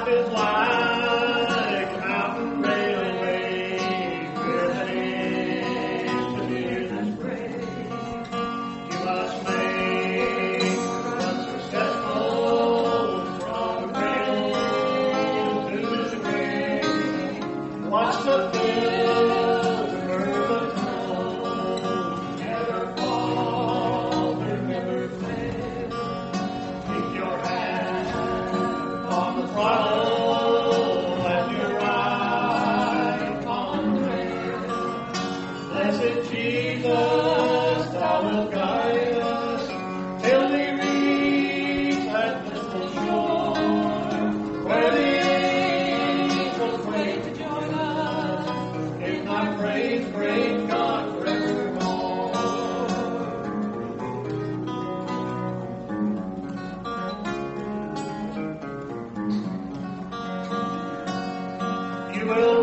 life is like a mountain railway, driven into Jesus' grave. You must make one successful from the cradle to the grave. Watch the field, remember the tone, never fall, never fail. Keep your hand on the throttle and your eye on the rail. Blessed Jesus, thou wilt guide us till we reach that blissful shore, where the angels wait to join us in thy praise, great God, forevermore. You will